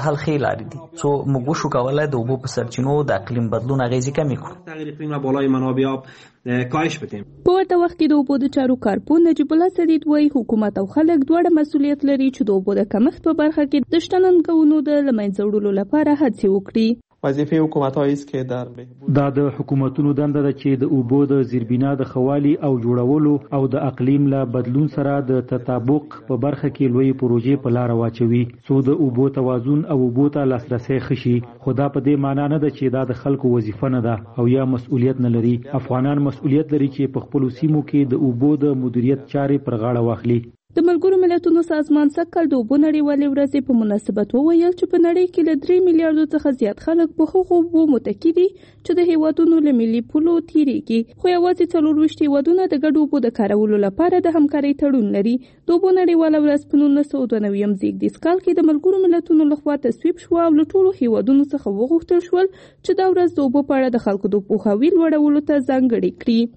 حل ښې لارې دي څو موږ وشو کولای د اوبو په سرچینو د اقلیم بدلون اغیزې کمې کړو. تغییر اقلیم و بالای منابع آب کاهش بدیم. په ورته وخت کې د اوبو د چارو کارپون نجیب الله سدید وایي حکومت او خلک دواړه مسؤلیت لري چې د اوبو د کمښت په برخه کې د شته ننګونو د له منځه وړلو لپاره هڅې وکړي. وظیفه حکومت‌هایی است که در دا د حکومتونو دنده ده چې د اوبو د زیربنا د خوالي او جوړولو او د اقلیم له بدلون سره د تطابق په برخه کې لوی پروژې په لار واچوي څو د اوبو توازن او اوبو ته لاسرسي خشي. خدا په دې معنی نه ده چې دا د خلکو وظیفه نه ده او یا مسؤلیت نه لري. افغانان مسؤلیت لري چې په خپل سیمو کې د اوبو د مدیریت چارې پر غاړه واخلي. د ملګرو ملتونو سازمان سږکال د اوبو نړیوالې ورځې په مناسبت وویل چې په نړۍ کې له 3 میلیارډو څخه زیات خلک په هغو اوبو متکي دي چې د هیوادونو له ملي پولو تیریږي خو یوازې 24 هیوادونه د ګډو اوبو د کارولو لپاره د همکارۍ تړون لري. د اوبو نړیواله ورځ په 1992 زیږدیز کال کې د ملګرو ملتونو لخوا تصویب شو او له ټولو هیوادونو څخه وغوښتل شول چې دا ورځ د اوبو په اړه د خلکو د پوهاوي لوړولو ته ځانګړې کړي.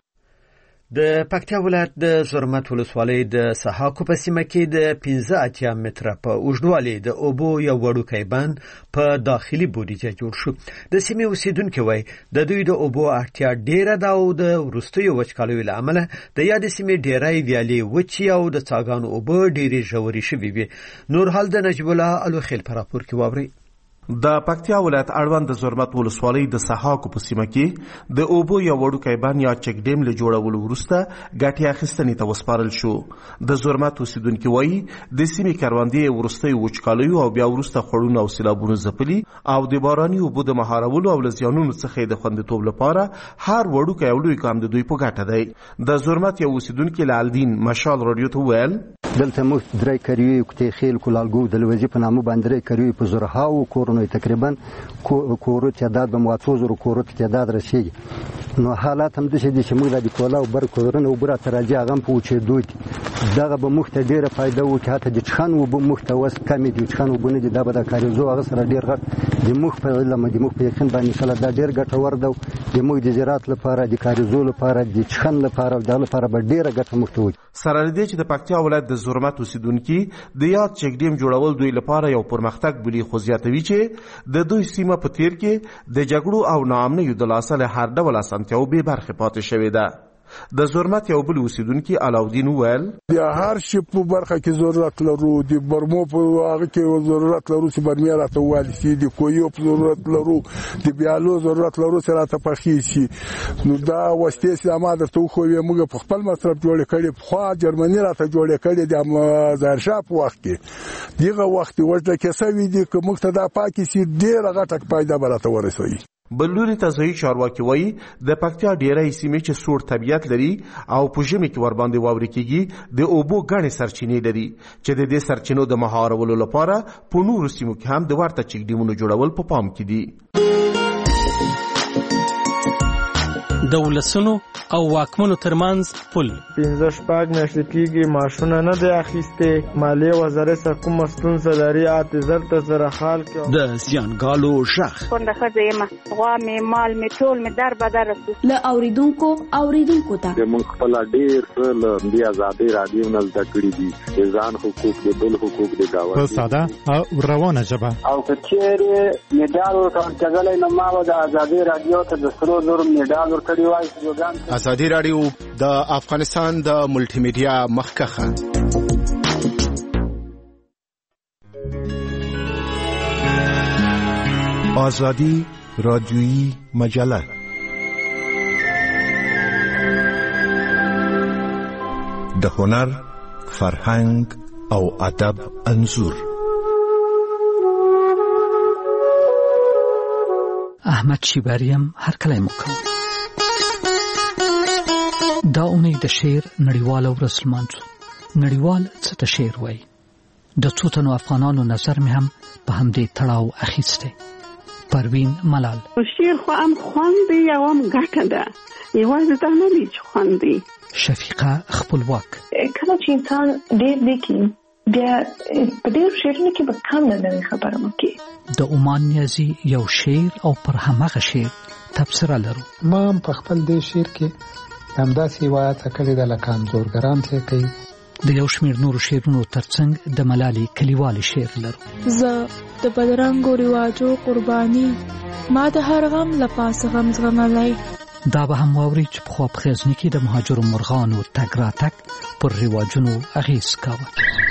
د پکتیا ولایت د زرمت ولسوالۍ د سحاکو په سیمه کې د 15 متره په اوږدوالي د اوبو یو وړوکی بند په داخلي بودیجه جوړ شو. د سیمې اوسیدونکو وایي د دوی د اوبو اړتیا ډیره ده او د وروستیو وچکالیو له امله د یادې سیمې ډیری ویالې وچې او د څاګانو اوبه ډیرې ژورې شوې وي. نور حال د نجیب الله الوخیل په راپور کې واورئ. د پکتیا ولایت اړوند د زرمت ولسوالۍ د سحاکو په سیمه کې د اوبو یو وړوکی بند یا چک ډیم له جوړولو وروسته ګټې اخیستنې ته وسپارل شو. د زرمت اوسیدونکي وایي د سیمې کروندې وروستیو وچکالیو او بیا وروسته خوړونه او سیلابونو ځپلي او د باراني اوبو د مهارولو او له زیانونو څخه د خوندیتوب لپاره هر وړوکی او لوی کام د دوی په ګټه دی. د زرمت یو اوسیدونکي لالدین مشال رادیو ته وویل دلته موږ درې کریوي کوتې خیل کولالګو د لوزي په نامه باندې درې کریوي په زرهاو کورونو تقریبا کورو تعداد به 3000 کورو تعداد رسیدي. نو حالات هم د شې چې موږ د کولا او بر کورونه او بر ترجی هغه په وچې دوی دغه به مخ ته ډیره فائدہ و چې حتی د چخن و به محتوس کمی دي چخن و بنه دي دا به د کاریزو هغه سره ډیر غټ د مخ په علم د مخ په یقین باندې انشاء الله دا ډیر ګټور ده د مخ د زراعت لپاره د کاریزو لپاره د چخن لپاره د لپاره به ډیره ګټه محتوي. سره لدی چې د پکتیا ولایت د زرمت اوسیدونکي د یاد چک ډیم جوړول دوی لپاره یو پرمختګ بلی خو زیاتوي چې د دوی سیمه په تیر کې د جګړو او ناامنیو د لاسه له هر ډول اسانتیاو به برخه پاتې شوې ده. د زرمت یو بل اوسیدونکي علاودین وویل د هر شي په برخه کې ضرورت لرو د برمو په هغه کې ضرورت لرو چې برمي راته والي د کویو په ضرورت لرو د بیالو ضرورت لرو چې راته پخې شي. نو دا وسته سي ما درته خو یې موږ په خپل مصرف جوړ کړي خو جرمني راته جوړ کړي د ظاهرشاه په وخت کې دغه وخت ورته کې سوي دي که موږ ته دا پاکي سي ډېر غټه پیدا برته ورسوي. بلوري تزهی چارواکي وایي د پکتیا ډیری سیمې چې سوړ طبیعت لري او په ژمي کې ورباندې واورې کېږي د اوبو ګڼې سرچینې لري چې د دې سرچینو د مهارولو لپاره په نورو سیمو کې هم د ورته چک ډیمونو جوړول په پام کې دي. د ولسونو او واکمنو ترمنځ پل 15 میاشتې کېږي معاشونه نه دی اخیستې مالیې وزارت څخه کومه ستونزه لري اعتذار ته سره حال کې د زیانګالو ژغ کونډه ښځه یم غوا مې مال مې ټول مې در بدر رسو له اوریدونکو ته موږ خپل ډېر څه له دې ازادۍ راډیو نه زده کړي دي د ځان حقوق د بل حقوق د دعوت په ساده او روانه ژبه او که چیرې میډال ورکړل نو ما د ازادۍ راډیو ته د 300 میډال ورکړی وای. ازادي راډیو د افغانستان د ملټي میډیا مخکخه آزادی رادیویی مجله د هنر، فرهنګ او ادب انځور. احمد شیباریم هر کله مکو دا اونۍ د شعر نړیواله ورځ لمانځو. نړیوال څه ته شعر وایي؟ د څو تنو افغانانو نظر مې هم په همدې تړاو اخیستی. پروین ملال شعر خو هم خوند دی او هم ګټه ده، یوازې دا نه دی چې خوند دی. شفیقه خپلواک کله چې انسان ډېر لیکي بیا په ډېرو شعرونو کې به کم نه نوې خبره وکړي. د عمان نیازي یو شعر او پر همغه شعر تبصره لرو. ما هم په خپل دې شعر کې همداسې روایت کړی ده لکه انځورګران چې کوي د یو شمېر نورو شعرونو ترڅنګ د ملالۍ کلیوالي شعر لرو. زه د بدرنګو رواجو قرباني، ما د هر غم له پاسه غم زغملی. دا به هم واوري چې پخوا په غزني کې د مهاجرو مرغانو تګ راتګ پر رواجونو اغېز کاوه.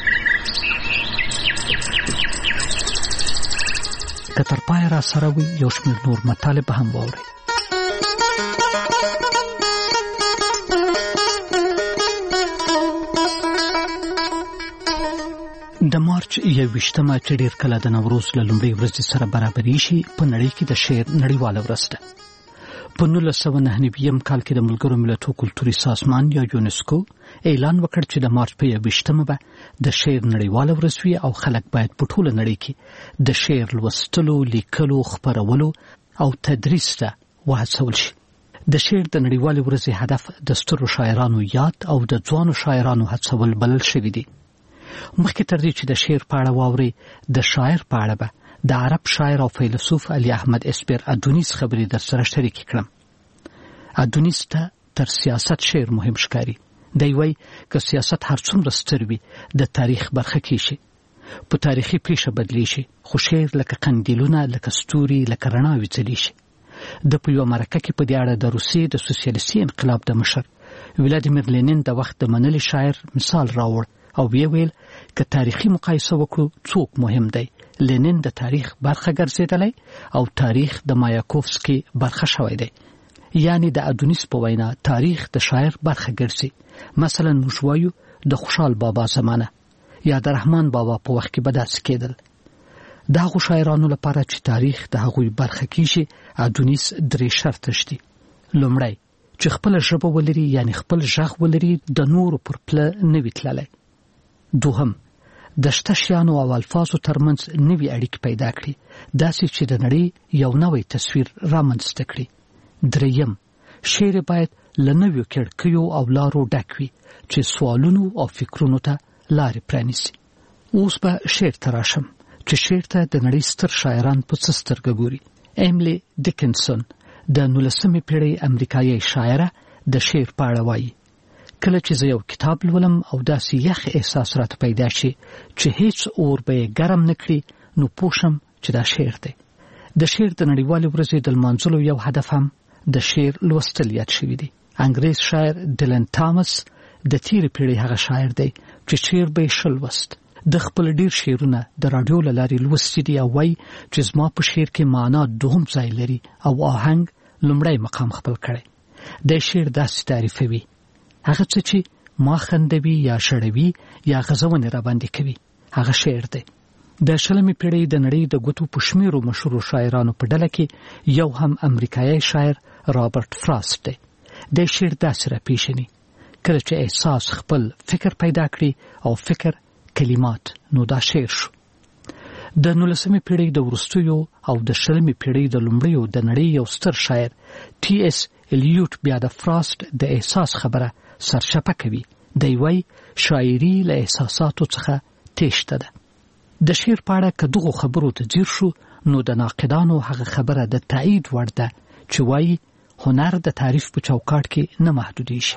که تر پایه را سره وي یو شمېر نور مطالب به هم واورئ. د مارچ 21مه چې ډېر کله د نوروز له لومړۍ ورځې سره برابرې شي په نړۍ کې د شعر نړیواله ورځ ده. په 1999 کال کې د ملګرو ملتونو کلتوري سازمان یا یونسکو اعلان وکړ چې د مارچ په 21مه به د شعر نړیواله ورځ وي او خلک باید په ټوله نړۍ کې د شعر لوستلو، لیکلو، خپرولو او تدریس ته وهڅول شي. د شعر د نړیوالې ورځې هدف د سترو شاعرانو یاد او د ځوانو شاعرانو هڅول بلل شوي دي. مخکې تر دې چې د شعر په اړه واورئ، د شاعر په اړه به د عرب شاعر او فیلسوف علي احمد اسپر ادونیس خبرې در سره شریکې کړم. ادونیس ته تر سیاست شعر مهم ښکاري. دی وایي که سیاست هر څومره ستر وي د تاریخ برخه کیږي، په تاریخي پیښه بدلیږي، خو شعر لکه قندیلونه، لکه ستوري، لکه رڼاوې ځلیږي. د په یوه مرکه کې په دې اړه د روسیې د سوسیالیستي انقلاب د مشر ولادیمیر لینین د وخت د منلي شاعر مثال راوړ او ویل که تاریخي مقایسه وکړو څوک مهم دی، لینین د تاریخ برخه ګرځېدلی او تاریخ د مایاکوفسکي برخه شوی دی. یعنی د ادونیس په وینا تاریخ د شاعر برخه ګرځي. مثلا موږ وایو د خوشحال بابا زمانه یا د رحمان بابا په وخت کې به داسې کېدل. د هغو شاعرانو لپاره چې تاریخ د هغوی برخه کیږي ادونیس 3 شرطه شته. لومړی چې خپل ژبه ولري، یعنی خپل ژغ ولري، د نورو پر پله نه وي تللی. دوهم د شته شیانو او الفاظو ترمنځ نوي اړیکې پیدا کړي، داسې چې د نړۍ یو نوی تصویر رامنځته کړي. دریم شعر باید له نویو کړکیو او لارو ډک وي چې سوالونو او فکرونو ته لارې پرانیسي. اوس به شعر ته راشم چې شعر ته د نړۍ ستر شاعران په څه سترګه ګوري. ایملی ډیکنسون د 19مې پیړۍ امریکایي شاعره د شعر په اړه وایي کله چې زه یو کتاب لولم او داسې یخ احساس راته پیدا شي چې هیڅ اور به یې ګرم نه کړي نو پوه شم چې دا شعر دی. د شعر د نړیوالې ورځې د لمانځلو یو هدف هم د شعر لوستل یاد شوي دي. انګریز شاعر ډیلن تامس د تیرې پیړۍ هغه شاعر دی چې شعر به یې ښه لوست. د خپل ډیر شعرونه د راډیو له لارې لوستي دي او وایي چې زما په شعر کې معنا دوهم ځای لري او آهنګ لومړی مقام خپل کړی. د شعر داسې تعریفوي هغه څه چې ما خندوي یا شړوي یا غزونې را باندې کوي هغه شعر دی. د 20مې پیړۍ د نړۍ د ګوتو په شمیرو مشهور شاعرانو په ډله کې یو هم امریکایي شاعر رابرټ فراست دی. د شعر داسې راپېژني کله چې احساس خپل فکر پیدا کړي او فکر کلمات نو دا شعر شو. د 19مې پیړۍ د وروستیو او د 20مې پیړۍ د لومړیو د نړۍ یو ستر شاعر ټي اس الیوټ بیا د فراست د احساس خبره سرچپه کوي. دی وایي شاعري له احساساتو څخه تېښته ده. د شعر په اړه که دغو خبرو ته ځیر شو نو د ناقدانو هغه خبره د تایید وړ ده چې وایي هنر د تعریف په چوکاټ کې نه محدودېږي.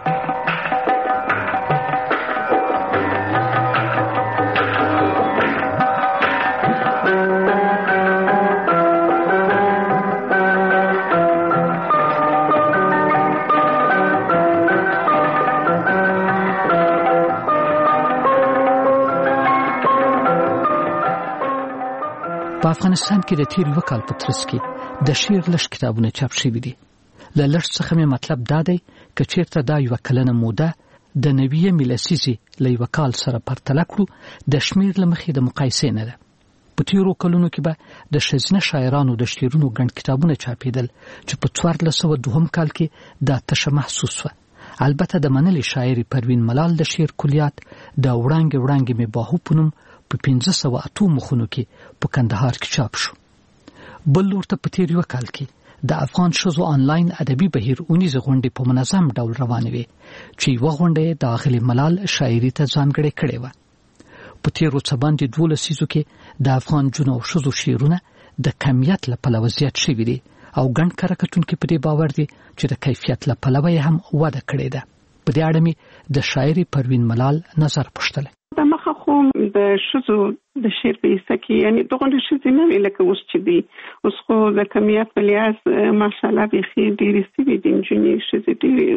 په افغانستان کې د تیر یو کال په ترڅ کې د شعر لږ کتابونه چاپ شوي دي. له لږ څخه مې مطلب دا دی که چېرته دا یوه کلنه موده د 90 لسیزې له یوه کال سره پرتله کړو د شمېر له مخې د مقایسې نه ده. په تیرو کلونو کې به د ښځینه شاعرانو د شعرونو ګڼ کتابونه چاپېدل چې په 1402 کال کې دا تشه محسوس وه. البته د منلې شاعرې پروین ملال د شعر کلیات د وړانګې وړانګې مې باهو په نوم په 1508 مخونو کې په کندهار کې چاپ شو. بل لور ته په تیر یو کال کې د افغان ښځو آنلاین ادبي بهیر اونیزه غونډې په منظم ډول روانې وې چې یوه غونډه د اغلې ملال شاعري ته ځانګړې کړې وه. په تیرو څه باندې 12 لسیزو کې د افغان جنو او ښځو شعرونه د کمیت له پلوه زیات شوي دي او ګڼ کره کتونکي په دې باور دي چې د کیفیت له پلوه یې هم وده کړې ده. په دې اړه مې د شاعري پروین ملال نظر پوښتلی. د مخه خو د ښځو د شعر په حصه کې یعنې دغه ښځې نه وي لکه اوس چې دي. اوس خو د کمیت په لحاظ ماشاءالله بیخي ډېرې سوي دي نجونې ښځې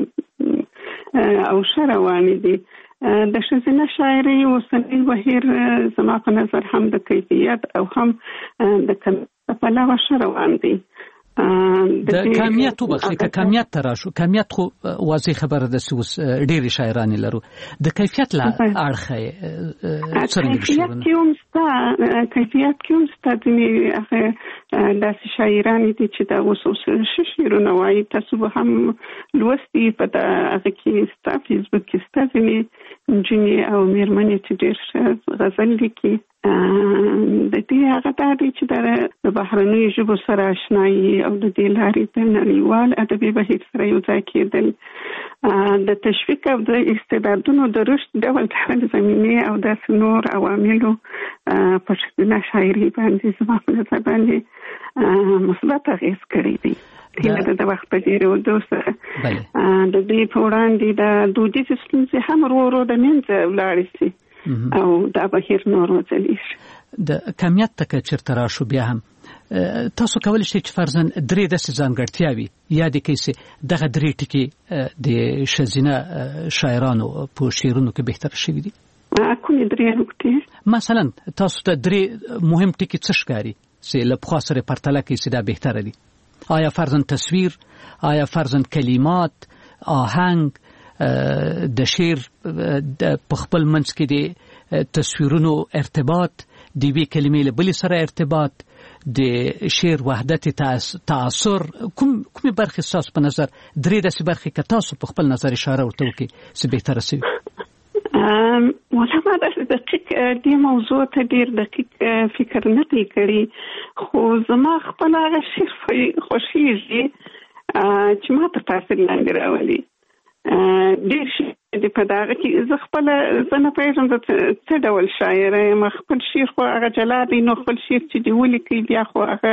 ډېرې او ښه روانې دي. د ښځینه شاعرۍ اوسنی بهیر زما په نظر هم د کیفیت او هم د کمیت په پلوه ښه روان دی. د کمیت وبخښئ که کمیت ته راشو، کمیت خو واضح خبره ده چې اوس ډېرې شاعرانې لرو. د کیفیت له اړخه کیفیت کې هم شته، کیفیت کې هم شته ځینې هغه داسې شاعرانې دي چې دا اوس ښه شعرونه وایي. تاسو به هم لوستي په هغه کې شته، فیسبوک کې شته ځینې نجونې او مېرمنې چې ډېر ښه غزل لیکي. د دې هغه دا دی چې د بهرنیو ژبو سره اشنایي او د دې لارې د نړیوال ادبي بهیر سره یو ځای کېدل، د تشویق او د استعدادونو د رشد ډول ډول زمینې او داسې نور عواملو په ښځینه شاعري باندې زما په نظر باندې مثبت اغېز کړی دی. هیله د وخت په تېرېدو سره د دې په وړاندې د دودیزې ستونزې هم ورو ورو د منځه ولاړې شي او دا بهیر نور وځلیږي. د کمیت ته که چېرته راشو بیا هم تاسو کولی شئ چې فرضاً درې داسې ځانګړتیاوې یادې کړئ چې دغه درې ټکي د ښځینه شاعرانو په شعرونو کې بهتره شوي دي. کومې درې نکتې؟ مثلا تاسو ته درې مهم ټکي څه ښکاري چې له پخوا سره پرتله کړئ چې دا بهتره دي؟ آیا فرضاً تصویر، آیا فرضاً کلمات، آهنګ، د شعر په خپل منځ کې د تصویرونو ارتباط، د یوې کلمې له بلې سره ارتباط، د شعر وحدت تعاصر، کومې برخې ستاسو په نظر درې داسې برخې که تاسو په خپل نظر اشاره ورته وکړئ چې بهتره شوي؟ والله ما داسې دقیق دې موضوع ته ډېر دقیق فکر نه دی کړی، خو زما خپل هغه شعر خوښېږي چې ما ته تاثیر لاندې راولي. ډېر شي د په دغه کې زه خپل زه نه پوهېږم څه ډول شاعره یم. خپل شعر خو هغه جلا دی، نو خپل شعر چې دې ولیکي بیا خو هغه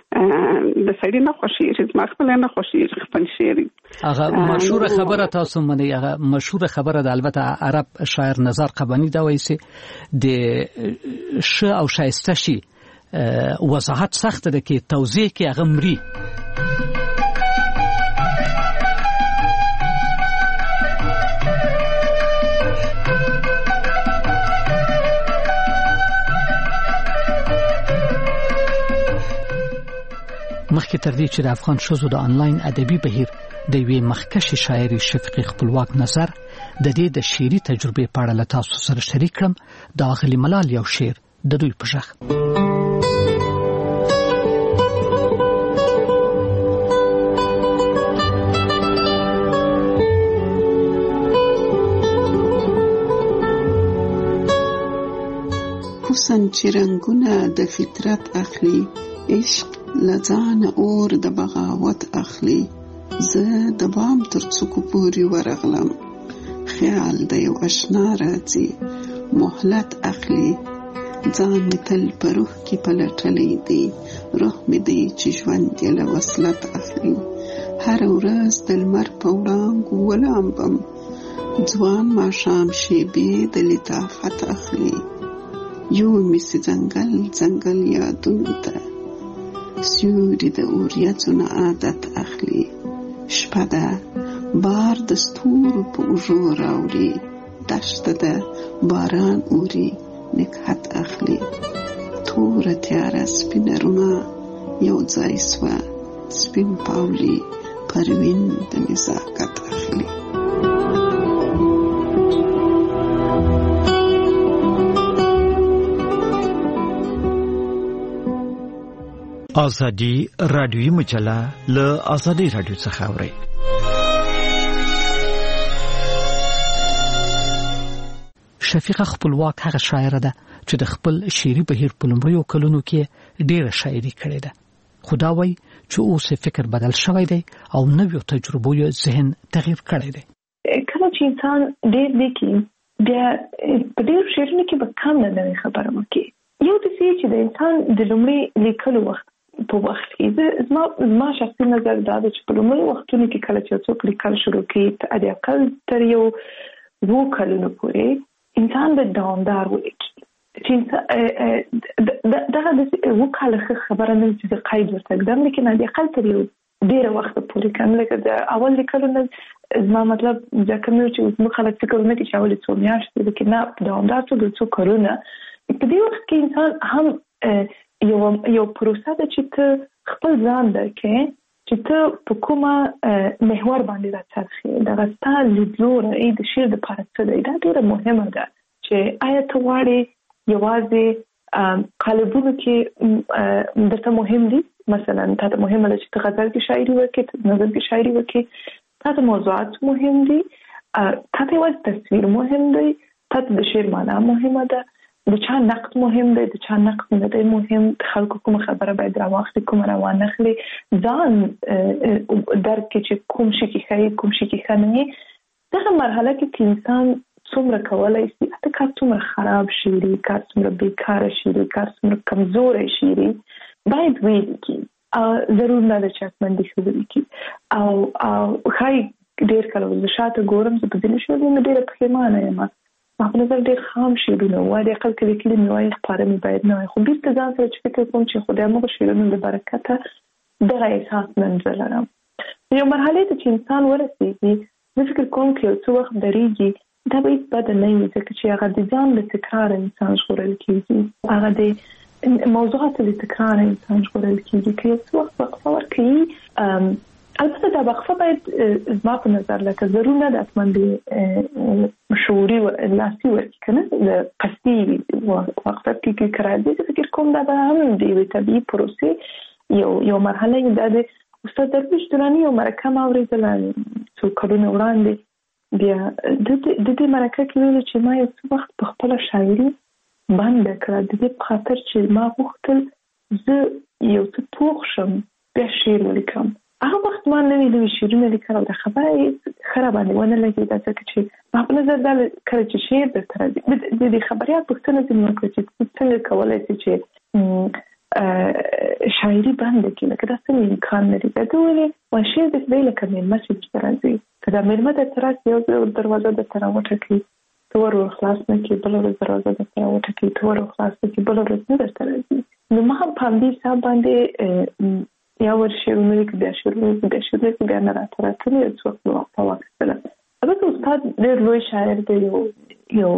د سړي نه خوښېږي، زما خپله نه خوښېږي خپل شعر. هغه مشهوره خبره تاسو منئ، هغه مشهوره خبره ده البته عرب شاعر نزار قبانی دا وایي چې د ښه او ښایسته شي وضاحت سخته ده کې توضیح کې هغه مري. مخکې تر دې چې د افغان ښځو د آنلاین ادبي بهیر د یوې مخکښې شاعرې شفیقې خپلواک نظر د دې د شعري تجربې په اړه له تاسو سره شریک کړم. د آغلي ملال یو شعر د دوی په غږ. حسن چې رنگونه د فطرت اخلي، عشق لځان اور د بغاوت اخلي. زه د بام تر څوکو پورې ورغلم، خیال د یو اشنا راځي، مهلت اخلي. ځان مې تل په روح کې پلټلی دی، روح مې دی چې ژوند یې له وصلت اخلي. هر ورځ د لمر په وړانګو ولامبم، ځوان ماښام شیبې د لطافت اخلي. یو مې سي ځنګل ځنګل یادونو ته، سیوري د اوریځو نه عادت اخلي. شپه ده بار د ستورو په اوږو راوړي، دښته ده باران اوري نکهت اخلي. توره تیاره سپینه رڼا یو ځای سوه، سپین پاولي پروین د نزاکت اخلي. آزادی رادیویی مجله له آزادی رادیو څخه اورئ. شفیقه خپلواک هغه شاعره ده چې د خپل شعري بهیر په لومړیو کلونو کې ډېره شاعري کړې ده. خو دا وایي چې اوس فکر بدل شوی دی او نویو تجربو یې ذهن تغییر کړی دی. کله چې انسان ډېر لیکي بیا په ډېرو شعرونو کې به کم نه نوې خبره وکړي. یو د چې د انسان د لومړي لیکلو وخت په وخت کې زما شخصي نظر دا دی چې په لومړي وختونو کې کله چې څوک لیکل شروع کوي ته د اقل تر یو 2 کلونو پورې انسان د دوامدار ولیکي چې دغه د وکاله خبره نه چې د قید ورته اقدام لیکن د اقل تر یو ډیر وخت پورې کوم لکه د اول لیکلو نه زما مطلب ځکه نو چې موږ خلک فکر نه کوي چې اول څو میاشتې لیکن نه دوامدار څو کارونه په دې وخت کې انسان هم یو پروسه ده چې ته خپل ځان درکې چې ته په کومه محور باندې راڅرخې دغه ستا لیدلوری د شعر د پاره څه دی دا ډیره مهمه ده چې آیا ته غواړې یوازې قالبونو کې درته مهم دي مثلا ته مهمه ده چې ته غزل کې شاعري وکړې ته نظم کې شاعري وکړې ته موضوعات مهم دي ته یوازې تصویر مهم دی ته د شعر معنا مهمه ده د چا نقد مهم دی د چا نقد نه دی مهم خلکو کوم خبره باید راوخلي کوم روان نخلي ځان درک چې کوم شي کې خیر کوم شي کې خنه دغه مرحله کې انسان څومره کولای شي اته کار څومره خراب شي کار څومره بیکاره شي کار څومره کمزور شي باید ویل کی ضرور نه د چاپمندي خبرې کی او خای ډیر کله د شاته ګورم چې په دې شو نه ډیر پښیمانه یم ما په نظر ډیر خام شیرونه وای د خپل کلمې وای خبره مې باید نه خو بیرته ځان سره چې فکر کوم چې خدای موږ شیرونه د برکته دغه احساس منځ لرم یو مرحله ته چې انسان ورسېږي زه فکر کوم چې څو وخت درېږي دا به بد نه وي ځکه چې هغه د ځان له تکرار انسان ژغورل کېږي هغه د موضوعات له تکرار انسان ژغورل کېږي که یو څه وخت وقفه ورکوي البته دا وقفه باید زما په نظر لکه ضرور نه ده حتما د شعوري لاسي ورکړي که نه د قصدي وقفه کې که راځي زه فکر کوم دا به هم د یوې طبیعي پروسې یو مرحله دا د استاد درویش دراني یو مرکه ما اورېدله څو کلونه وړاندې بیا د دې مرکه کې ویل چې ما یو څه وخت په خپله شاعري بنده کړه د دې په خاطر چې ما غوښتل زه یو څه پوخ شم بیا شعر ولیکم هغه وخت ما نوي شعرونه لیکل او د خبرې ښه راباندې ونه لګېده ځکه چې ما په نظر دا کله چې شعر درته راځي د دې خبریال پوښتنه ځینې وکړه چې څنګه کولی شي چې شاعري بنده کړي لکه دا څنګه امکان لري دا ته ولې وایي شعر درته دی لکه میلمه چې درته راځي که دا میلمه درته راسي یو دروازه درته راوټکوي ته ور خلاص نه کړي بله ورځ دروازه درته راوټکوي ته ور خلاص نه کړي بله ورځ نه درته راځي نو ما هم په همدې حساب باندې یا ور شعرونه لیکي بیا شعرونه لیکي بیا نه راته راتلل یو څه وخت مې وقفه واخیستله البته استاد ډېر لوی شاعر دی یو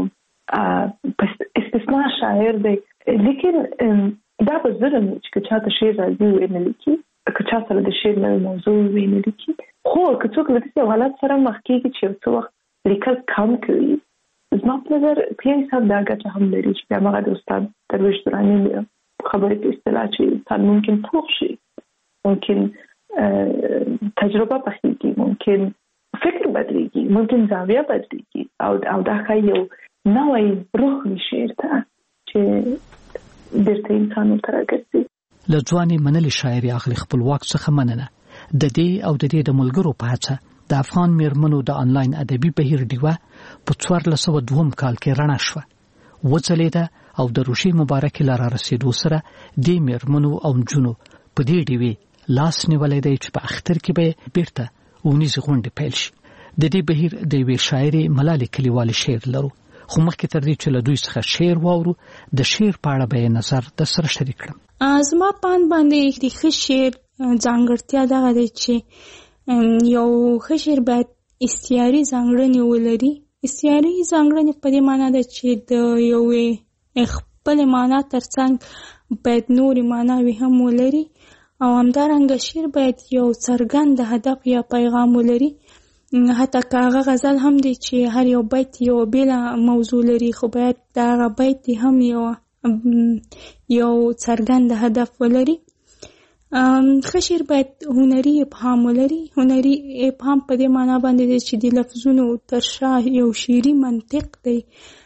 استثنا شاعر دی لیکن دا به ظلم چې که چاته شعر راځي ویې نه لیکي که چا سره د شعر نوې موضوع ویې نه لیکي خو که څوک له داسې حالت سره مخ کېږي چې یو څه وخت لیکل کم کوي زما په نظر په یو حساب دا ګټه هم لري چې بیا هماغه د استاد درویش دراني خبرې په اصطلاح چې انسان ممکن پوخ شي ممکن تجربه پخېږي ممکن فکر بدلېږي ممکن زاویه بدلېږي او دا ښایي یو نوی روح وي شعر ته چې بیرته انسان ورته راګرځي له ځوانې منلې شاعري اخلي خپلواک څخه مننه د دې او د دې د ملګرو په هڅه د افغان میرمنو د انلاین ادبي بهیر ډیوه په 1402 کال کې رڼا شوه وځلېده او د روشي مبارکې لاره رسیدو سره د میرمنو او نجونو په دې ډیوه لاس نیولې دی چې په اختر کې به بیرته ونیز غونډې پیل شي د دې بهیر د یوې شاعري ملالۍ کلیوالي شعر لرو خو مخکې تر دې چې له دوی څخه شعر واورو د شعر په اړه به نظر د سره شریک کړم زما پان باندې د ښه شعر ځانګړتیا دغه دی چې یو ښه شعر باید استعاري ځانګړنې ولري استعاري ځانګړنې په دې معنی ده چې د یوې خپلې معنا ترڅنګ باید نورې معناوې هم ولري او همدارنګه شعر باید یو څرګند هدف یا پیغام ولري حتی که هغه غزل هم دی چې هر یو بیت یو بېله موضوع لري خو باید د هغه بیت هم یو څرګند هدف ولري ښه شعر باید هنري ابهام ولري هنري ابهام په دې معنا باندې دی چې د لفظونو تر شا یو شعري منطق دی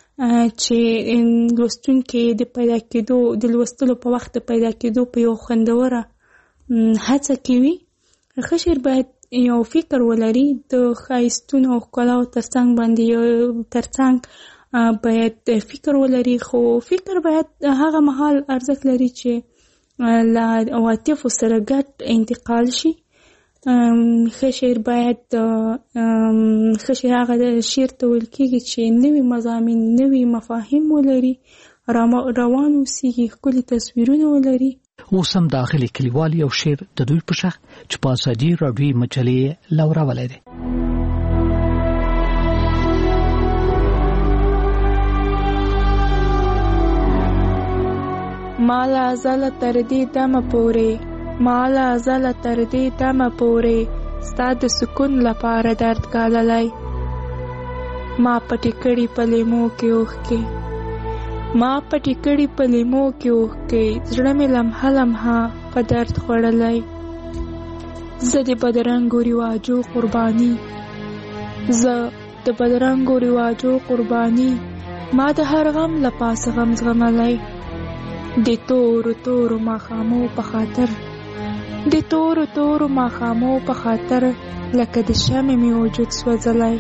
چې لوستونکي د پیدا کېدو د لوستلو په وخت د پیدا کېدو په یو خوندوره هڅه کوي ښه شعر باید یو فکر ولري د ښایستونو او ښکلاو ترڅنګ باید فکر ولري خو فکر باید هغه مهال ارزښت لري چې له عواطفو سره ګډ انتقال شي. ښه شعر باید ښه شعر هغه شعر ته ویل کېږي چې نوي مضامین نوي مفاهیم ولري، روان اوسېږي، ښکلي تصویرونه ولري. اوس هم د اغلې کلیوال یو شعر د دوی په شخ چې په ازادي راډیویي مجلې لورولی دی. مالا ازله تر دې دمه پورې، مالا ازله تر دې دمه پورې ستا د سکون لپاره درد ګاللی. ما پټې کړي په لیمو کې اوښکې، ما پټې کړي په لیمو کې اوښکې، زړه مې لمحه لمحه په درد خوړلی. زه د بدرنګو رواجو قرباني، زه د بدرنګو رواجو قرباني، ما د هر غم له پاسه غم زغملی. د تورو تورو ماښامو په خاطر، د تورو تورو ماښامو په خاطر، لکه د شمع مې وجود سوځلی.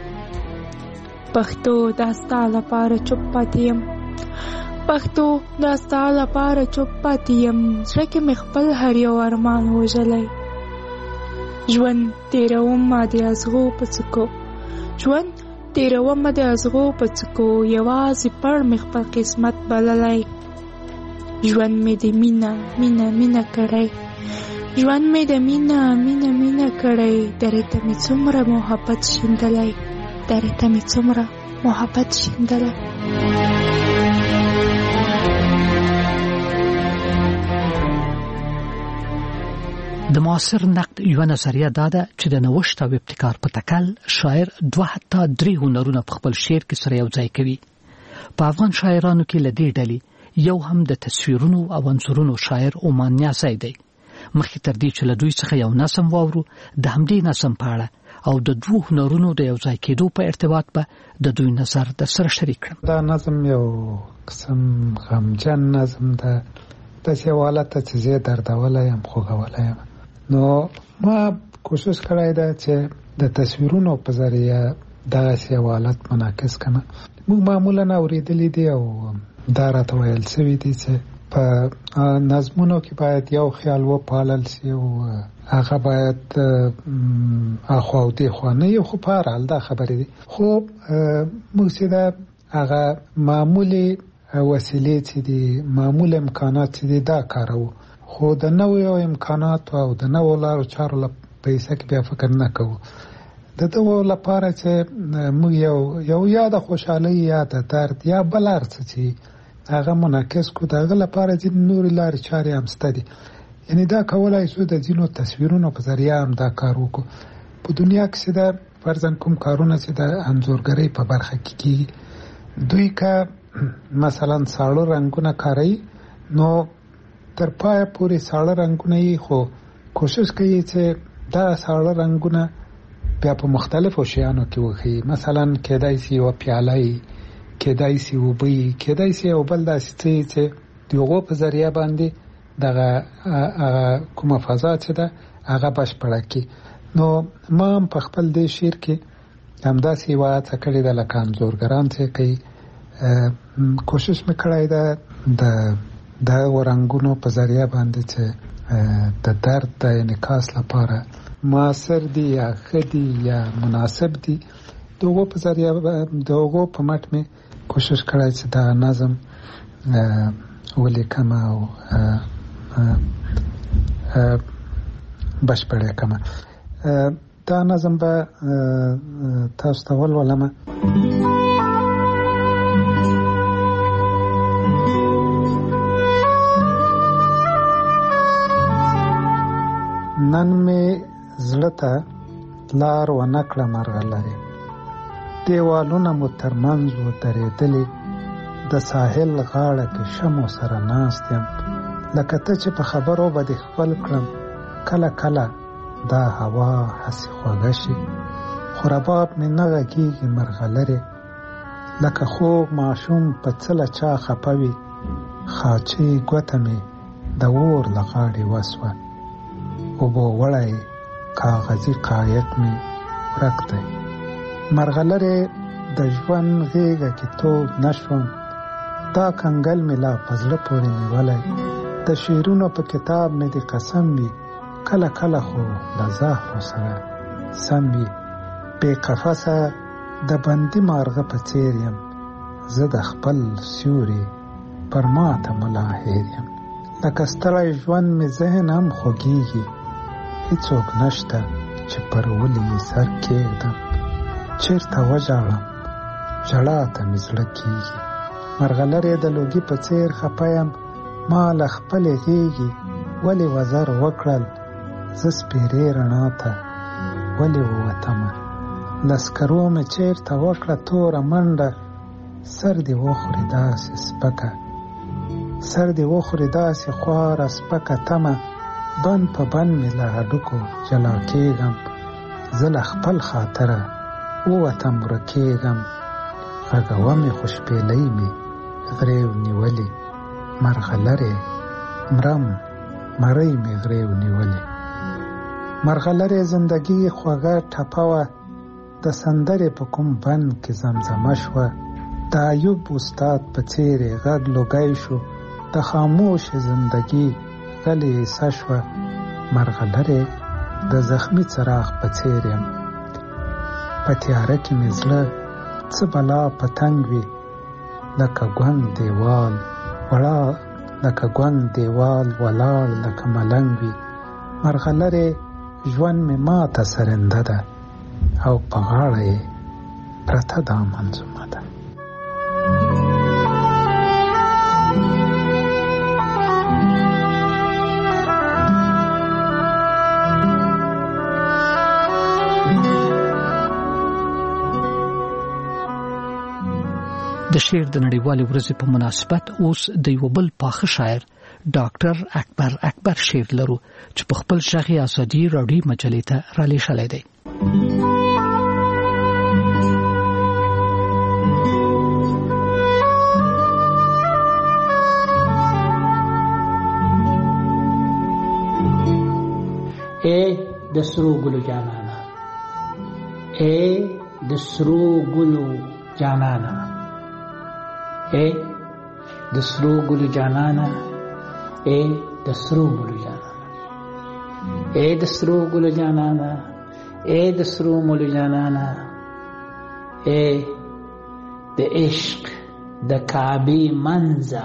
پښتو دا ستا لپاره چوپ پاتې یم، پښتو دا ستا لپاره چوپ پاتې یم، زړه کې مې خپل هر یو ارمان وژلی. ژوند تېرومه د ازغو په څکو، ژوند تېرومه د ازغو په څکو، یوازې پړ مې خپل قسمت بللی. ژوند مې د مینه مینه مینه کړی، ژوند مې د مینه مینه مینه کړی، درې ته مې څومره محبت شیندلی، درې ته مې څومره محبت شیندلی. د معاصر نقد یو نظریه دا ده چې د نوښت او ابتکار په تکل شاعر 2 حتی 3 هنرونه په خپل شعر کې سره یو ځای کوي. په افغان شاعرانو کې لدې ډلې یو هم د تصویرونو او انځورونو شاعر عمان نیازی دی. مخکې تر دې چې له دوی څخه یو نظم واورو، د همدې نظم په اړه او د 2 هنرونو د یو ځای کېدو په ارتباط به د دوی نظر در سره شریک کړم. دا نظم یو قسم غمجن نظم ده، داسې یو حالت ته چې زه دردولی یم، خوږولی یم. نو ما کوشش کړی ده چې د تصویرونو په ذریعه دغسې یو حالت منعکس کړم. موږ معمولا اورېدلی دي او دا راته ویل شوي دي چې په نظمونو کې باید یو خیال وپالل شي او هغه باید اخوا او دېخوا نه یو، خو په هر حال دا خبرې دي. خو موږ چې دا هغه معمولي وسیلې چې دي، معمول امکانات چې دي، دا کاروو. خو د نویو امکاناتو او د نوو لارو چارو په حصه کې بیا فکر نه کوو. د دغو لپاره چې موږ یو یا د خوشحالۍ یا د درد یا بل هر څه چې هغه منعکس کړو، د هغه لپاره ځینې نورې لارې چارې هم شته دي. یعنې دا کولی شو د ځینو تصویرونو په ذریعه هم دا کار وکړو. په دنیا کې چې د فرضاً کوم کارونه چې د انځورګرۍ په برخه کې کېږي، دوی که مثلا ساړه رنګونه کاروي، نو تر پایه پورې ساړه رنګونه یې، خو کوشش کوي چې دا ساړه رنګونه بیا په مختلفو شیانو کې وښیي. مثلا کېدای شي یوه پیاله یي، کېدای شي اوبه یي، کېدای شي یو بل داسې څه یي چې د هغو په ذریعه باندې دغه کومه فضا چې ده هغه بشپړه کړي. نو ما هم په خپل دې شعر کې همداسې یوه هڅه کړې ده، لکه انځورګران چې کوي. کوشش مې کړی ده د دغو رنګونو په ذریعه باندې چې د درد د انعکاس لپاره معاصر دي یا ښه دي یا مناسب دي، د هغو په ذریعه د هغو په مټ مې کوشش کړی چې دا نظم ولیکم او بشپړ کړم. دا نظم به تاسو ته ولولم. نن مې زړه ته لار ونه کړه مرغلرې، دیوالونه مو ترمنځ ودرېدلې، د ساحل غاړه کې شمو سره ناست یم، لکه ته چې په خبرو به دې خپل کړم. کله کله دا هوا هسې خوږه شي، خو رباب مې نه غږېږي مرغلرې، لکه خوږ ماشوم په څه له چا خفه وي، خاچې ګوته مې د اور له غاړې وسوه، اوبو وړی کاغذي قایق مې ورک دی. مرغلرې د ژوند غېږه کې تود نه شوم، دا کنګل مې لا په زړه پورې نیولی، د شعرونو په کتاب مې د قسم وي، کله کله خو د زهرو سره سم وي. بې قفسه د بندي مارغه په څیر یم، زه د خپل سیوري پر ماته ملا هیر یم. لکه ستړی ژوند مې ذهن هم خوږیږي، هیڅوک نشته چې پر ولې سر کېږدم. چیرته وژاړم ژړا ته مې زړه کېږي. مرغلرې د لوګي په څیر خفه یم، ما له خپلې غېږې ولې وزر وکړل، زه سپېرې رڼا ته ولې ووتمه. لسکرو مې چیرته وکړه توره منډه، سر دې وخوري داسې سپکه، سر دې وخوري داسې خواره سپکه تمه. بند په بند مې له هډوکو جلا کېږم، زه له خپل خاطره ووتم ورکېږم. غږوه مې خو شپېلۍ مې غریو نیولې، مرغلرې مرم مرۍ مې غریو نیولې. مرغلرې زندګي خوږه ټپه وه، د سندرې په کوم بند کې زمزمه شوه. د ایوب استاد په څېرې غږ لوګی شو، د خاموش زندګي غلې ایسه شوه. مرغلرې د زخمي څراغ په څېر یم، په تیاره کې مې زړه څه بلا پتنګ وي. لکه ګونګ دیوال ولاړ، لکه ګونګ دیوال ولاړ لکه ملنګ وي. مرغلرې ژوند مې ماته سرنده ده، او په غاړه یې پرته دا منظومه ده. د شعر د نړیوالې ورځې په مناسبت اوس د یو بل پاخه شاعر ډاکټر اکبر شعر لرو چې په خپل شاخي ازادي راډیو مجلې ته را لېږلی دی. ای د سرو ګلو جانانا، ای د سرو ګلو جانانا، ای د سرو ګلو جانانا، ای د سرو ګلو جانانا، ای د سرو ګلو جانانا، ای د سرو ګلو جانانا، ای د عشق د کعبې منځه،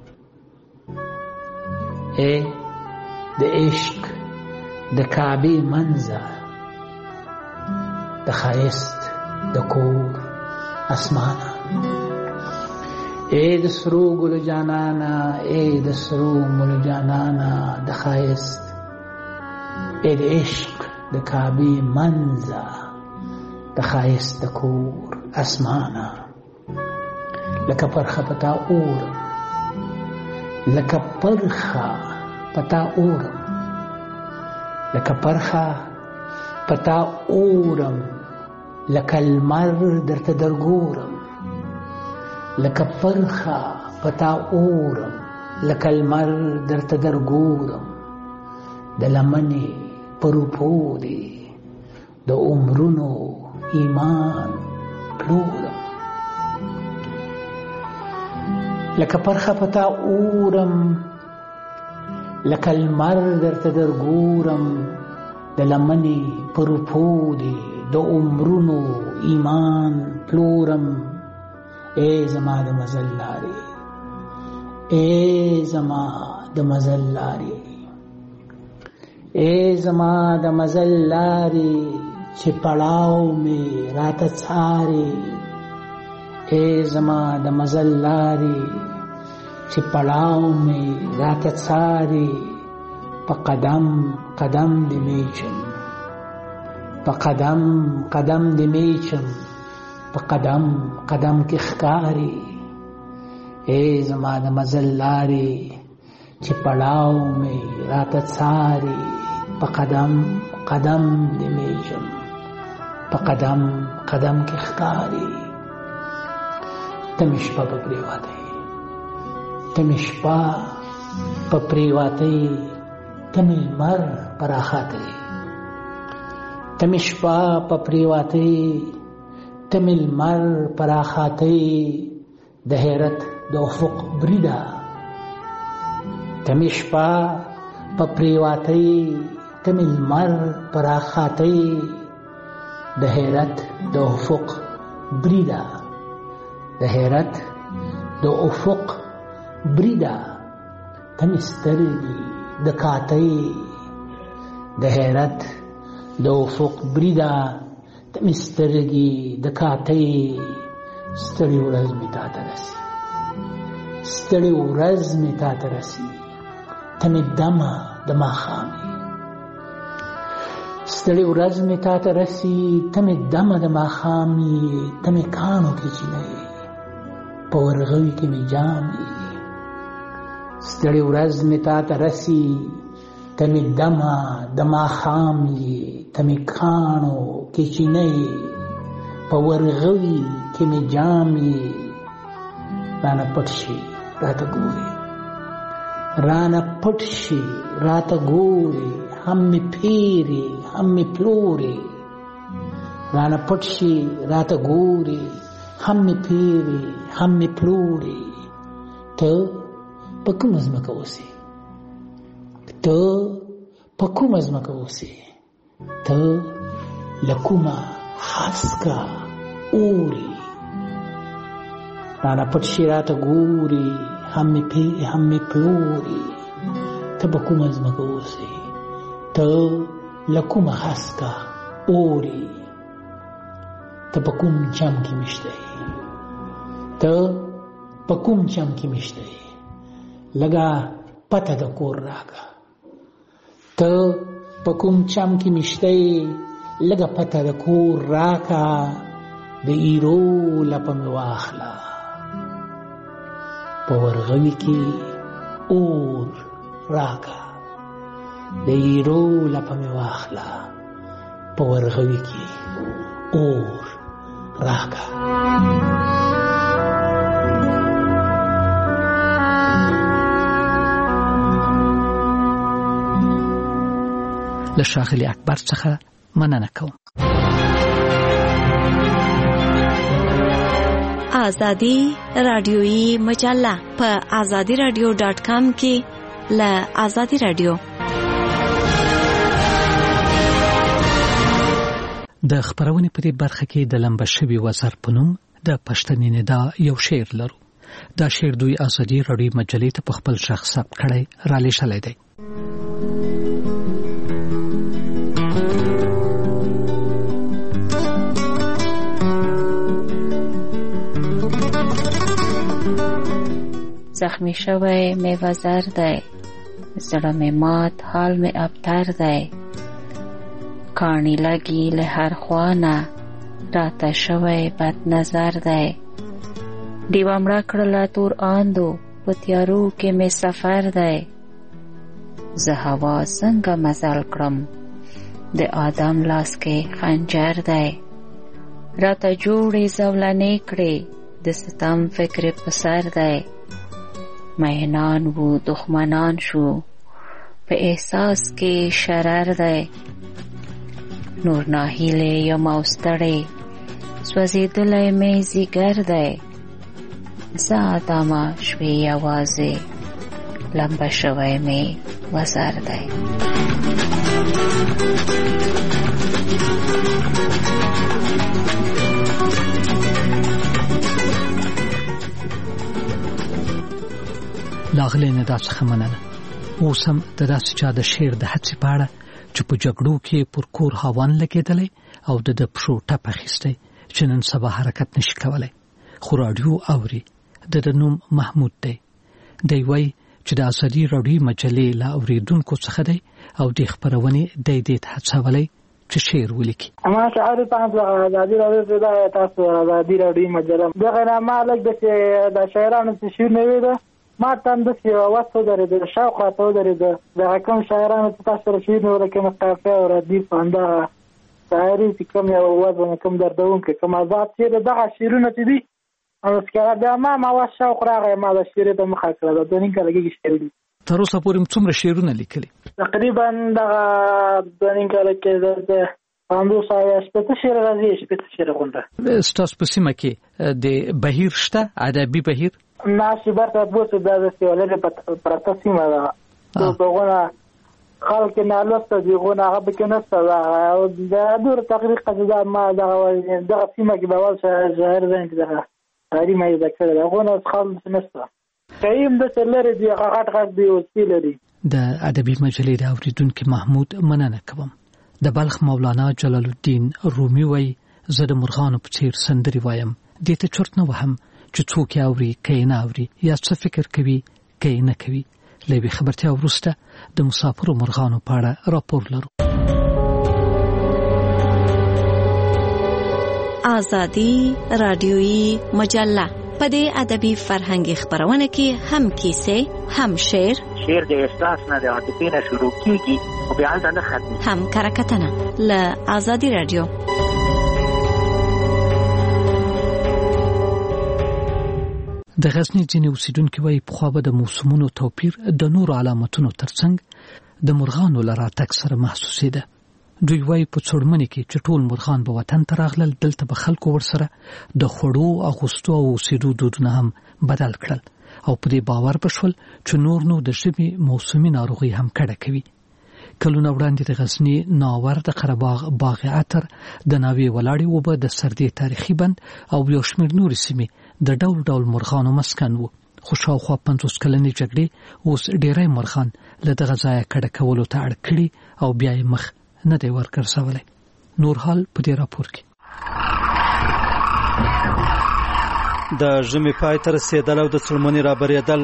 ای د عشق د کعبې منځه، د ښایست د کور اسمانه. ای د سرو ګلو جانانا، ای د سرو ګلو جانانا، د ښایست ای د عشق د کعبې منځه، د ښایست د کور اسمانه. لکه پرخه پتا اورم، لکه پرخه پتا اورم، لکه پرخه پتا اورم، لکه المر درته درګورم، لکه پرخه پتا اورم، لکه المر درته درګورم. د لمنې پروپو دی د عمرونو ایمان پلورم، لکه پرخه پتا اورم، لکه المر درته درګورم. د لمنې پروپو دی د عمرونو ایمان پلورم. ای زما د مزل لارې، ای زما د مزل لارې، ای زما د مزل لارې چې پړاو مې راته څارې، ای زما د مزل لارې چې پړاو مې راته څارې. په قدم قدم دې میچم، په قدم قدم دې میچم، په قدم قدم کې ښکارې. ای زما د مزل لارې چې پړاو مې راته څارې. په قدم قدم دې میچم، په قدم قدم کې ښکارې. ته مې شپه په پرېواتې، ته مې شپه په پرېواتې، ته مې لمر په راخاتې، ته مې شپه په پرېواتې، ته مې لمر په راخاتې. د حیرت د افق بریده، تمی شپه په پریواتۍ تمی لمر په راخاتۍ د حیرت د افق بریده د حیرت د افق بریده تمی سترګې د کاتۍ د حیرت د افق بریده تمی سترګې د کاتۍ ستړي ورځ مې تا ته رسي ستړي ورځ مې تا ته رسي تمی دمه د ماښامې ستړي ورځ مې تا ته رسي تمی دمه د ماښامې تمی کاڼو کې چینه په ورغوي کې مې جامې ستړي ورځ مې تا ته رسي تمی دمه د ماښامې تمی کاڼو کې چینه په ورغوي کې مې جامې رانه پټ شي راته ګوري رانه پټ شي راته ګوري هم مې پیري هم مې پلوري رانه پټ شي راته ګوري هم مې پیري هم مې پلوري ته په کومه ځمکه اوسې ته په کومه ځمکه اوسې ته له کومه هسکه اوري رانه پټ شي راته ګوري هم مې پیري هم مې پلوري ته په کومه ځمکه اوسې ته له کومه هسکه اوري ته په کوم چم کې مشته ته په کوم چم کې مشته لږه پته د کور راکړه ته په کوم چم کې مشته لږه پته د کور راکړه د ایرو لپه مې واخله په ورغوي کې اور راکړه د ایرو لپه مې واخله په ورغوي کې اور راکړه له ښاغلي اکبر څخه مننه کوم. آزادی رادیویی مجله په azadiradio.com کې له آزادی رادیو د خبرونې په دې برخه کې د لمبه شوي وزر په نوم د پښتني ندا یو شعر لرو. دا شعر دوی آزادی رادیو مجلې ته په خپل شخص ثبت کړی را لېږلی دی. زخمی شوی می وزر دی زړه می مات حال می ابتر دی کانی لگی له هر خوانه راته شوی بد نظر دی دیوه مړه کړله تور آندو په تیارو کې می سفر دی زه هوا څنګه مزل کړم د آدم لاس کې خنجر دی راته جوړې زولنې کړې د ستم فکر په سر دی مینان و دښمنان شو په احساس کې شرر دی نور ناهیلې یم او ستړې سوځېدلی مې ځیګر دی زه آدمه شوې یوازې لمبه شوی مې وزر دی لاغلی ندا څخه مننه. اوس هم د داسې چا د شعر د هڅې په اړه چې په جګړو کې پر کور هاوان لګېدلی او د پښو ټپ اخیستی چې نن سبا حرکت نشي کولی خو راډیو اوري. د نوم محمود دی. دی وایي چې د آزادي راډیو مجلې له اورېدونکو څخه دی او د خپرونې دی دې ته هڅولی چې شعر ولیکي. ما شعر تاسو آزادي راډیو ته تاسو آزادي راډیو مجله دغه ما لګ د شاعرانو څه شعر نه ویل ما تم د واسطه درې د شوق راته درې د کوم شاعرانو تاسو سره شعر نه ولکه مقافه او ردی فاندا شاعري چې کوم یو وزن کوم دردون کې کوم آزاد شعر دغه شعرونه چې دي او سکه دا ما شوق راغی ما د شعر ته مخه کړل د نن کلګي شعر دي تر اوسه پورې څومره شعرونه لیکلي تقریبا دغه د نن کلګي د پاندو سایه شپته شعر راځي شپته شعر غونډه ستاسو په سیمه کې د بهیر شته ادبي بهیر ناشي برته بوسه د سیولې پرته سیمه ده دغه خلک نه لسته دیغونه هغه به کې نسته او د دور تقریر قصدا ما دغه سیمه کې به ول ظاهر ده چې دغه غاری مې ذکر دغه خالص نسته کایم د سلری دی غټ دی وسیلري د ادبي مجلې د اوریدونکو محمود مننه کوم د بلخ مولانا جلال الدین رومي وای زه د مرغانو په څیر سندري وایم دې ته چرت نه وهم چې څوک اوري کین اوري یا څه فکر کوي کین نه کوي لوي خبرتیا ورسته د مسافرو مرغانو په اړه راپور لرو آزادی رادیویی مجله په دې ادبي فرهنګي خبرونه کې هم کیسې هم شعر د احساس نه د عاطفې نه شروع کیږي او بیا نه ختمي هم کرکټنه ل آزادی رادیو د غزنی ځینې اوسیدونکو وايي په خو به د موسمونو توپیر د نور علامتونو ترڅنګ د مرغانو لراتک سره محسوسېده دوی وايي په څړمنې کې چې ټول مرغان به وطن ته راغلل دلته به خلکو ورسره د خړو اغوستو او اوسېدو دودونه هم بدل کړل او په دې باور بشول چې نور نو د ژمي موسمي ناروغي هم کډه کوي کلونه وړاندې د غزنی ناور د قرهباغ باغ عطر د ناوی ولاړی وبه د سردی تاریخي بند او یو شمېر نور سیمې د ډول ډول مرغانو مسکن وو خو شاوخوا 50 کلنې جګړې اوس ډېری مرغان له دغه ځایه کډه کولو ته اړ کړي او بیا یې مخ نه دی ورګرځولی نور حال په دې راپور کې د ژمي پای ته رسېدل او د څړمنې رابرېدل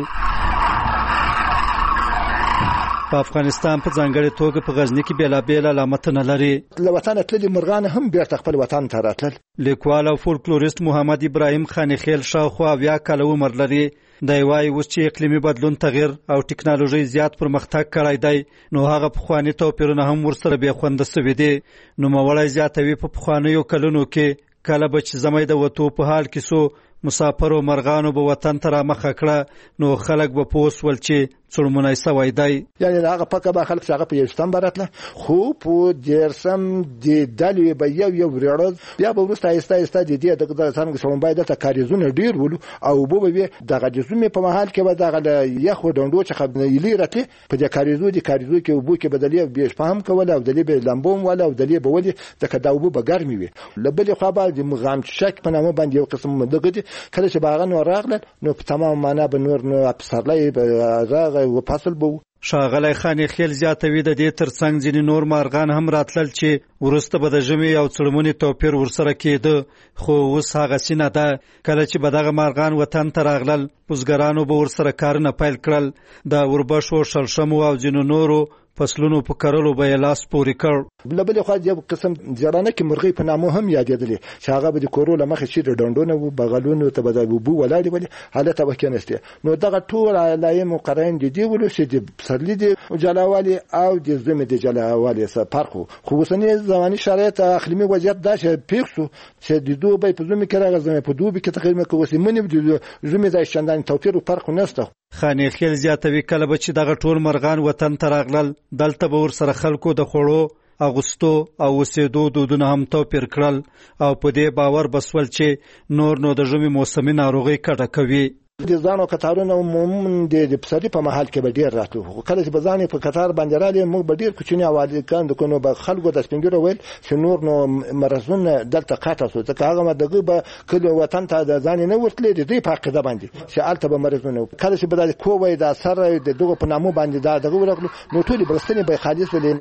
په افغانستان په ځانګړې توګه په غزنی کې بیلابیل علامتونه لري له وطن تللي مرغان هم بیرته خپل وطن ته راتلل لیکوال او فولکلوریست محمد ابراهیم خانخیل شاوخوا 70 کاله عمر لري دی وايي اوس چې اقلیمي بدلون تغیر او ټکنالوژي زیات پرمختګ کړی دی نو هغه پخوانی توپیرونه هم ورسره بیا خوند سوي دي نو مولای زیاتوي په پخوانیو کلونو کې کله به چې زمای د وټو په حال کې سو مسافرو مرغانو به وطن ته را مخه کړه نو خلک به پوسول چې څړمونای سوای دی یعنی هغه پکه به خلک هغه په یوستان براتله خو په دیرسم د دلی به یو ریاض بیا به ورسته ایسته د دې د څنګه شوم باید د کاریزونه ډیر ولو او بو به د غجزمه په محل کې به د یخو ډندو چې خبرې لرته په د کاریزو کې وبو کې بدلی به فهم کوله او دلی به لمبوم ولا او دلی به ولي د کداوبو به ګرمي وي لبل خو به د مغام شک په نامه باندې یو قسم دغه کله چې باغ نو راغله نو په تمام معنا به نور نو افسرلای و فصل بو شاغلی خانخیل زیاتوي د دې ترڅنګ ځینې نور مارغان هم راتلل چې ورسته به د ژمي او څړمونې توپیر ورسره کېده خو اوس هغه سینه ده کله چې به دغه مارغان وطن ته راغلل بزګرانو به ورسره کارونه پیل کړل د اوربشو شلشمو او ځینو نورو فصلونو په کرلو به لاس پورې کړ بلبل خو یو قسم ځړانه کې مرغۍ په نامو هم یادېدلې چې هغه به د کورو لمخې چې ډندونه و بغلونو ته به د بو ولاړې ولې حالت به کېنسته نو دغه ټول علایې مقررین دي ولې چې د پسرلی د جلاوالي او د زمې د جلاوالي سره فرق خو وسنی زماني شرایط اقلیمي وضعیت دا چې پیښو چې د دوبه په زمې کې راغزمه په دوبه کې تقریبا کوسې منې د زمې د شاندان توپیر او فرق نشته خانخیل زیاتوي کله به چې دغه ټول مرغان وطن ته راغلل دلته به ورسره خلکو د خوړو اغوستو او اوسېدو دودونه هم توپیر کړل او په دې باور بسول چې نور نو د ژمي موسمي ناروغي کډه کوي د ځانو کتارونه عموما د پسرلی په محل کې به ډیر راتلو کله چې بزانې په کتار باندې راځي موږ به ډیر کوچنی اواز کاند کوو به خلکو د سپینګرو ویل چې نور نو مرزونه دلته قاطه سو ته هغه دغه به کله وطن ته د ځان نه ورتلې دې په عقیده باندې چې الته به مرزونه کله چې به د کووي د سر د دغه په نامو باندې دغه ورغلو نو ټول بلستنی به خالص ولین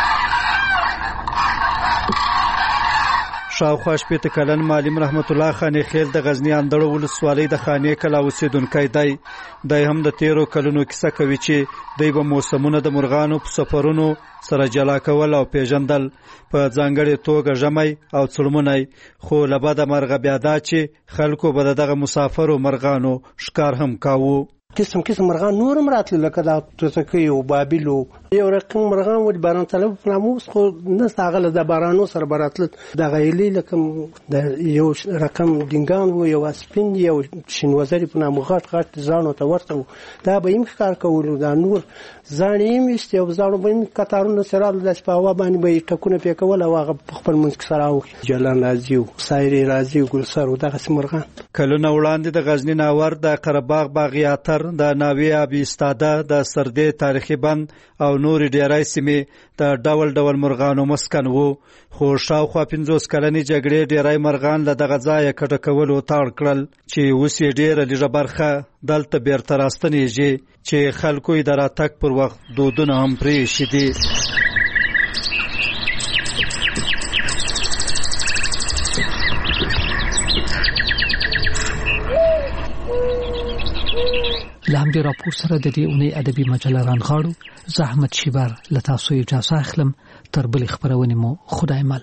شاوخوا 80 کلن معلم رحمت الله خانخیل د غزنی اندړو ولسوالۍ د خانې کلا اوسیدونکی دی هم د 13 کلونو کیسه کوي چې دوی به موسمونه د مرغانو په سفرونو سره جلا کول او پیژندل په ځانګړې توګه ژمی او څړمونی خو لبا د مرغه بیا دا چې خلکو به دغه مسافرو مرغانو ښکار هم کاوه قسم مرغان نورم راتل لکه دا توتکۍ او بابیل او یو رقم مرغان ول باران طلب فلاموس خو نه ساغله د بارانو سره براتل د غیلی لکه د یو رقم دینګان و یو سپین یو شینوزری په نامه غټ ځانو ته ورته دا به یې ښکار کول دا نور ځانیم است یو ځانو باندې کتارونه سره د شپاوا باندې به ټکونه پکول او هغه خپل منځ سره او جلان راځي او سایری راځي او ګلسر او دغه مرغان کلونه وړاندې د غزنی ناور د قرهباغ باغیاتر د ناوی ابي استاده د سردې تاریخي بند او نور ډیرای سیمې د ډول مرغانو مسکن وو خو شاوخوا 50 کلنې جګړې ډیرای مرغان له دغه ځای کټه کول او تاړ کړل چې اوس یې ډیره لږه برخه دلته بیرته راستنیږي چې خلکو یې د راتګ پر وخت دودونه هم پرېښي دي. لامدی راپور سره د دې اونۍ ادبي مجله رانغاړو. زحمت شیبر له تاسو اجازه اخلم. تر بلې خبرونې مو خدای مل.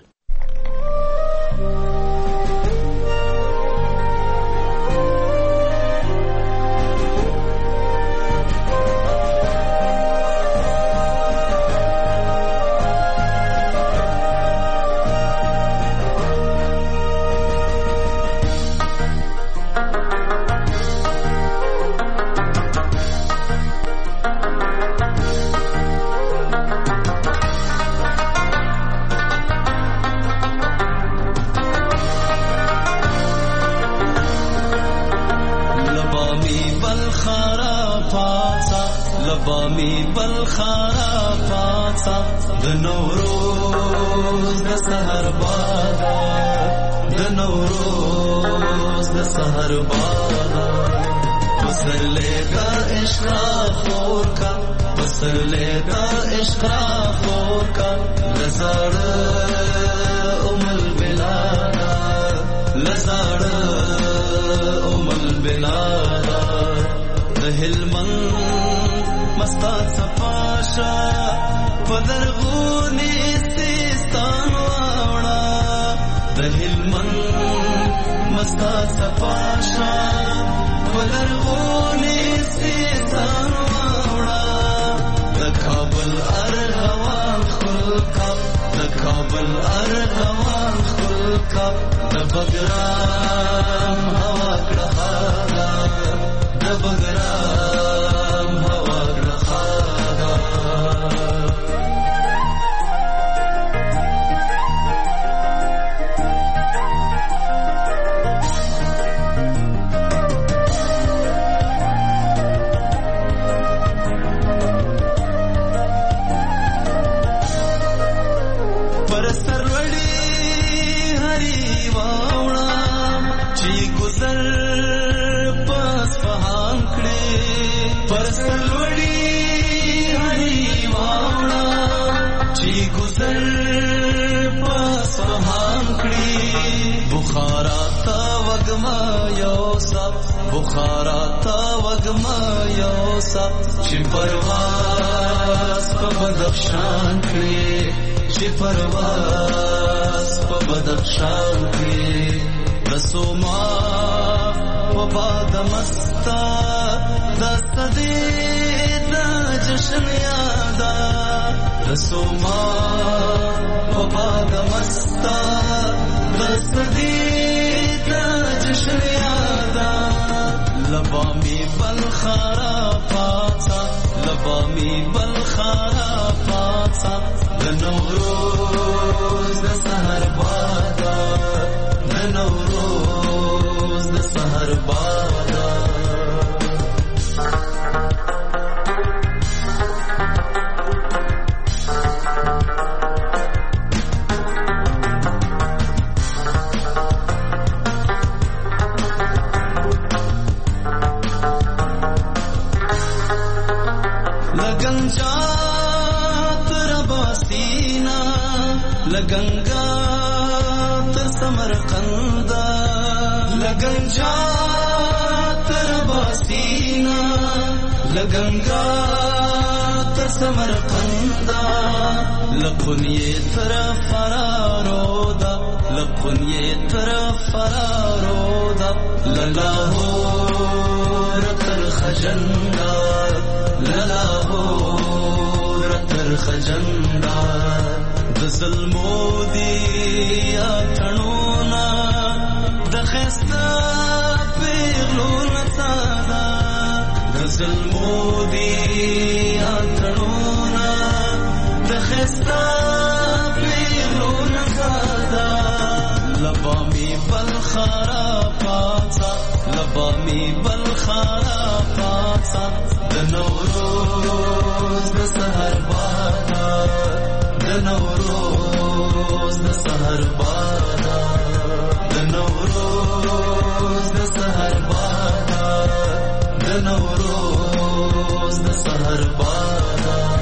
للاهور تر چرخ جندا د ظلمو دی اتنونا د خستا پیغلو نتادا د ظلمو دی اتنونا د خستا پیغلو نتادا لبامی بالخرا پاتا لبامی بالخرا پاتا د نوروز د سحر بادا د نوروز د سحر بادا د نوروز د سحر بادا د نوروز د سحر بادا